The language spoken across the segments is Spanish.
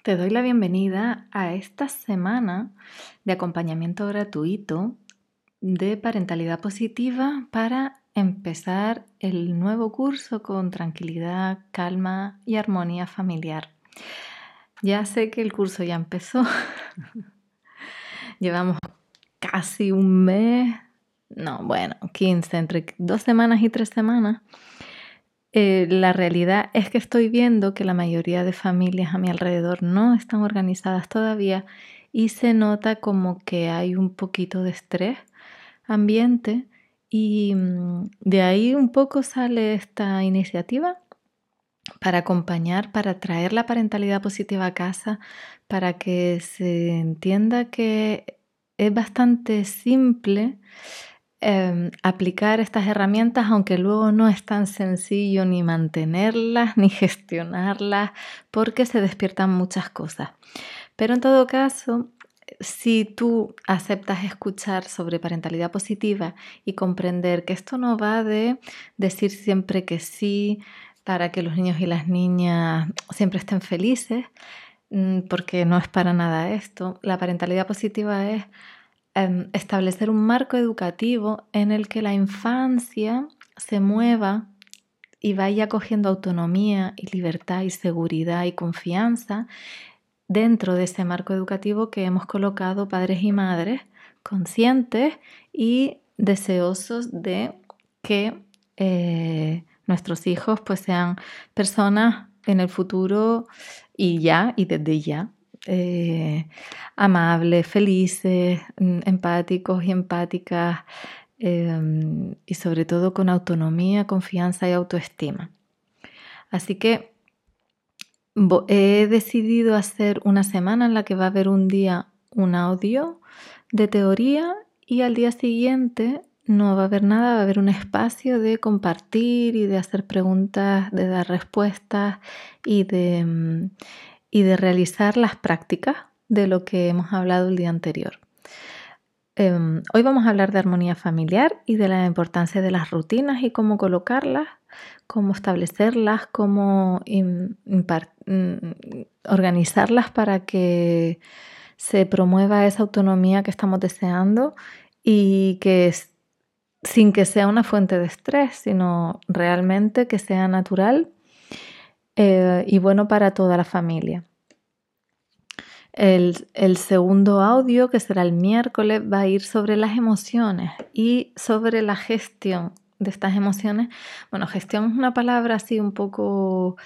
Te doy la bienvenida a esta semana de acompañamiento gratuito de parentalidad positiva para empezar el nuevo curso con tranquilidad, calma y armonía familiar. Ya sé que el curso ya empezó. Llevamos casi un mes, 15, entre 2 semanas y 3 semanas. La realidad es que estoy viendo que la mayoría de familias a mi alrededor no están organizadas todavía y se nota como que hay un poquito de estrés ambiente y de ahí un poco sale esta iniciativa para acompañar, para traer la parentalidad positiva a casa, para que se entienda que es bastante simple aplicar estas herramientas, aunque luego no es tan sencillo ni mantenerlas ni gestionarlas porque se despiertan muchas cosas. Pero en todo caso, si tú aceptas escuchar sobre parentalidad positiva y comprender que esto no va de decir siempre que sí para que los niños y las niñas siempre estén felices, porque no es para nada esto. La parentalidad positiva es establecer un marco educativo en el que la infancia se mueva y vaya cogiendo autonomía y libertad y seguridad y confianza dentro de ese marco educativo que hemos colocado padres y madres conscientes y deseosos de que nuestros hijos pues sean personas en el futuro y desde ya amables, felices, empáticos y empáticas y sobre todo con autonomía, confianza y autoestima. Así que he decidido hacer una semana en la que va a haber un día un audio de teoría y al día siguiente no va a haber nada, va a haber un espacio de compartir y de hacer preguntas, de dar respuestas y de realizar las prácticas de lo que hemos hablado el día anterior. Hoy vamos a hablar de armonía familiar y de la importancia de las rutinas y cómo colocarlas, cómo establecerlas, cómo organizarlas para que se promueva esa autonomía que estamos deseando y que sin que sea una fuente de estrés, sino realmente que sea natural y bueno para toda la familia. El segundo audio, que será el miércoles, va a ir sobre las emociones y sobre la gestión de estas emociones. Bueno, gestión es una palabra así un poco...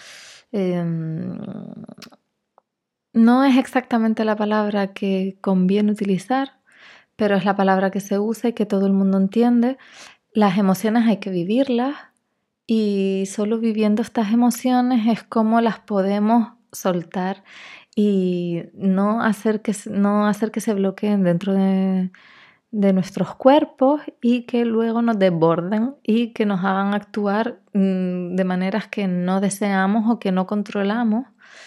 no es exactamente la palabra que conviene utilizar, pero es la palabra que se usa y que todo el mundo entiende. Las emociones hay que vivirlas y solo viviendo estas emociones es como las podemos soltar y no hacer que se bloqueen dentro de nuestros cuerpos y que luego nos desborden y que nos hagan actuar de maneras que no deseamos o que no controlamos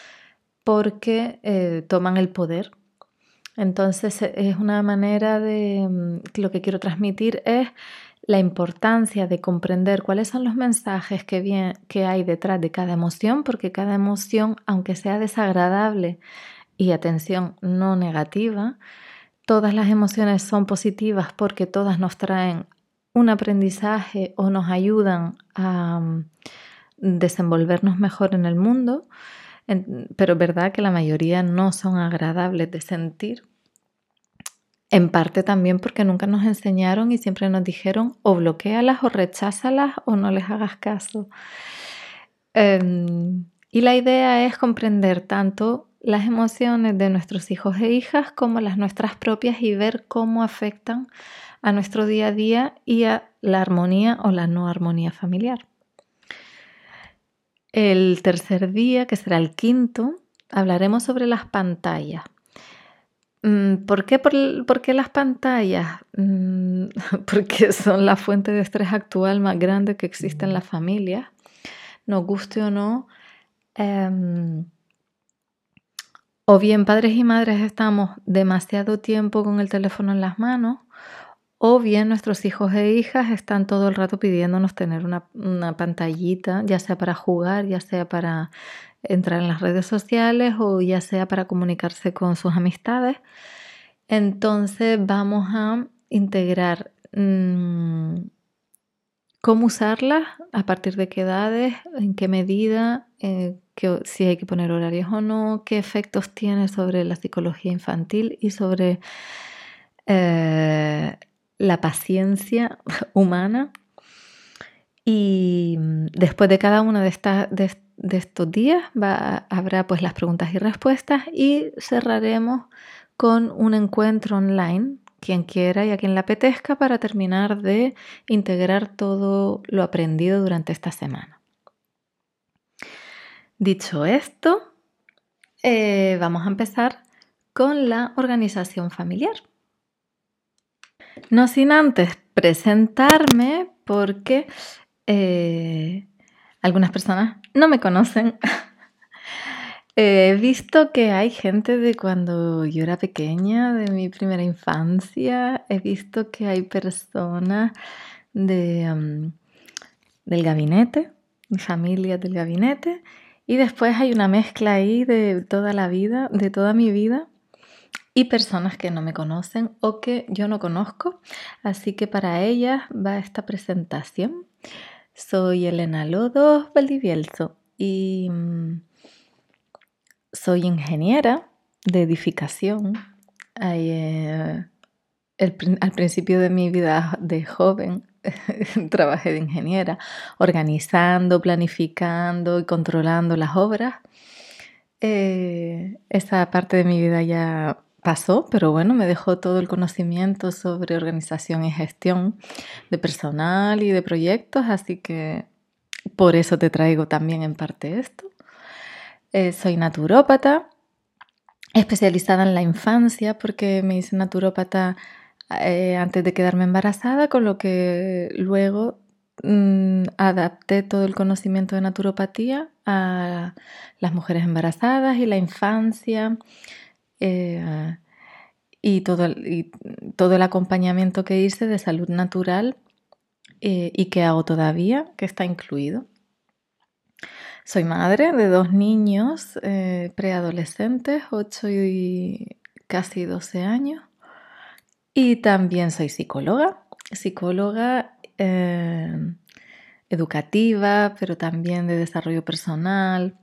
porque toman el poder. Entonces es una manera de lo que quiero transmitir es la importancia de comprender cuáles son los mensajes que hay detrás de cada emoción, porque cada emoción, aunque sea desagradable y atención, no negativa, todas las emociones son positivas porque todas nos traen un aprendizaje o nos ayudan a desenvolvernos mejor en el mundo, pero es verdad que la mayoría no son agradables de sentir. En parte también porque nunca nos enseñaron y siempre nos dijeron o bloquéalas o recházalas o no les hagas caso. Y la idea es comprender tanto las emociones de nuestros hijos e hijas como las nuestras propias y ver cómo afectan a nuestro día a día y a la armonía o la no armonía familiar. El tercer día, que será el quinto, hablaremos sobre las pantallas. ¿Por qué las pantallas? Porque son la fuente de estrés actual más grande que existe en las familias, nos guste o no. O bien padres y madres estamos demasiado tiempo con el teléfono en las manos, o bien nuestros hijos e hijas están todo el rato pidiéndonos tener una pantallita, ya sea para jugar, ya sea para entrar en las redes sociales o ya sea para comunicarse con sus amistades. Entonces vamos a integrar cómo usarlas, a partir de qué edades, en qué medida, si hay que poner horarios o no, qué efectos tiene sobre la psicología infantil y sobre la paciencia humana. Y después de cada uno de estos días habrá pues las preguntas y respuestas y cerraremos con un encuentro online, quien quiera y a quien le apetezca, para terminar de integrar todo lo aprendido durante esta semana. Dicho esto, vamos a empezar con la organización familiar. No sin antes presentarme, porque algunas personas no me conocen. He visto que hay gente de cuando yo era pequeña, de mi primera infancia. He visto que hay personas del gabinete, mi familia del gabinete. Y después hay una mezcla ahí de toda la vida, de toda mi vida, y personas que no me conocen o que yo no conozco. Así que para ellas va esta presentación. Soy Elena Lodos Valdivielso y soy ingeniera de edificación. Al principio de mi vida de joven trabajé de ingeniera, organizando, planificando y controlando las obras. Esa parte de mi vida ya pasó, pero bueno, me dejó todo el conocimiento sobre organización y gestión de personal y de proyectos, así que por eso te traigo también en parte esto. Soy naturópata, especializada en la infancia, porque me hice naturópata antes de quedarme embarazada, con lo que luego adapté todo el conocimiento de naturopatía a las mujeres embarazadas y la infancia, y todo el acompañamiento que hice de salud natural y que hago todavía, que está incluido. Soy madre de 2 niños preadolescentes, 8 y casi 12 años. Y también soy psicóloga educativa, pero también de desarrollo personal.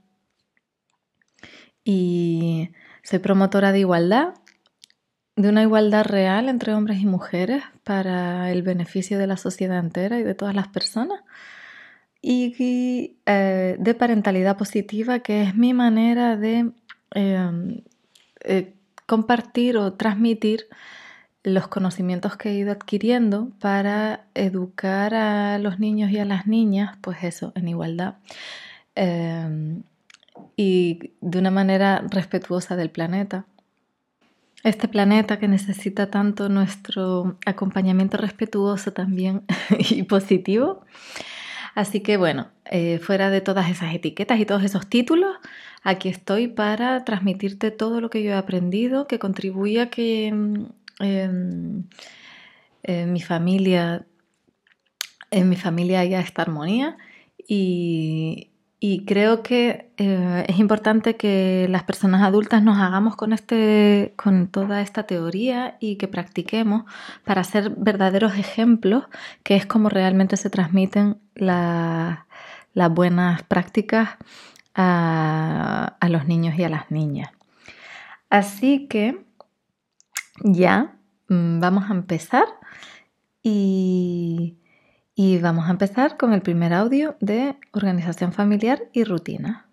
Y soy promotora de igualdad, de una igualdad real entre hombres y mujeres para el beneficio de la sociedad entera y de todas las personas. Y de parentalidad positiva, que es mi manera de compartir o transmitir los conocimientos que he ido adquiriendo para educar a los niños y a las niñas, pues eso, en igualdad, y de una manera respetuosa del planeta. Este planeta que necesita tanto nuestro acompañamiento respetuoso también y positivo. Así que bueno, fuera de todas esas etiquetas y todos esos títulos, aquí estoy para transmitirte todo lo que yo he aprendido, que contribuye a que en mi familia haya esta armonía, y creo que es importante que las personas adultas nos hagamos con toda esta teoría y que practiquemos para ser verdaderos ejemplos, que es como realmente se transmiten las buenas prácticas a los niños y a las niñas. Así que ya vamos a empezar y vamos a empezar con el primer audio de organización familiar y rutina.